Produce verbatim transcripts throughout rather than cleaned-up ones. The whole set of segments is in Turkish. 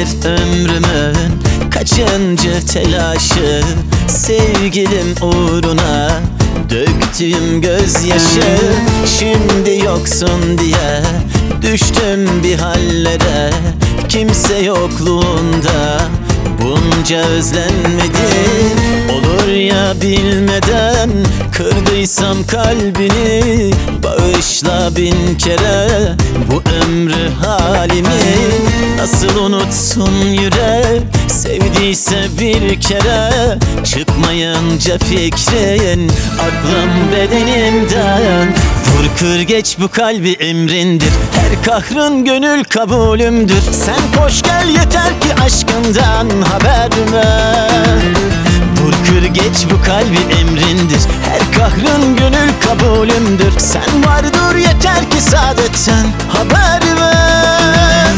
bilir ömrümün kaçıncı telaşı, sevgilim uğruna döktüğüm gözyaşı. Şimdi yoksun diye düştüm bir hallere, kimse yokluğunda bunca özlenmedim. Olur ya bilmeden kırdıysam kalbini, bağışla bin kere bu ömrü halimi. Nasıl unutsun yürek sevdiyse bir kere, çıkmayınca fikrin aklım bedenimden. Vur kır geç bu kalbi emrindir, her kahrın gönül kabulümdür. Sen koş gel yeter ki aşkından haber ver. Vur kır geç bu kalbi emrindir, her kahrın gönül kabulümdür. Sen var dur yeter ki saadetten haber ver.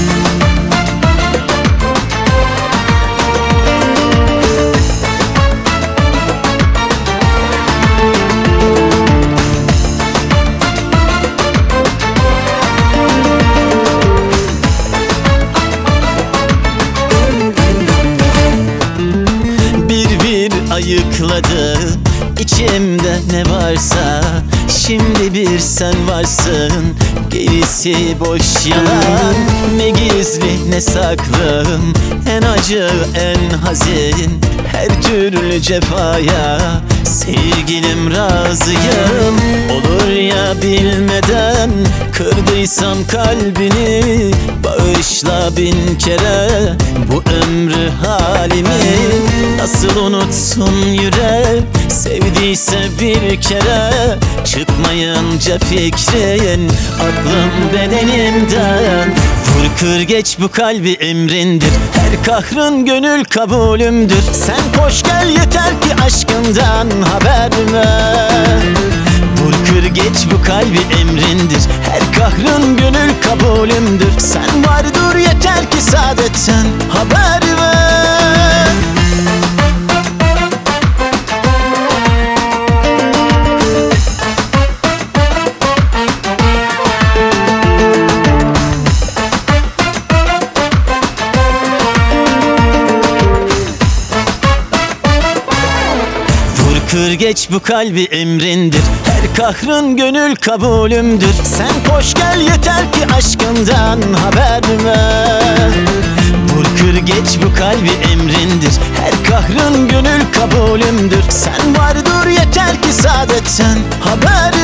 Ayıkladı içimde ne varsa, şimdi bir sen varsın, gerisi boş yalan. Ne gizli ne saklım, en acı en hazin, her türlü cefaya sevgilim razıyım. Olur ya bilmeden kırdıysam kalbini, bağışla bin kere bu ömrü halimi. Nasıl unutsun yürek sevdiyse bir kere, çıkmayınca fikrin aklım bedenimden. Vur kır geç bu kalbi emrindir, her kahrın gönül kabulümdür. Sen koş gel yeter ki aşkından haber ver. Vur kır geç bu kalbi emrindir, her kahrın gönül kabulümdür. Sen var dur yeter ki saadetten haber ver. Kır geç bu kalbi emrindir, her kahrın gönül kabulümdür. Sen koş gel yeter ki aşkından haber ver. Vur kır geç bu kalbi emrindir, her kahrın gönül kabulümdür. Sen var dur yeter ki saadetten haber ver.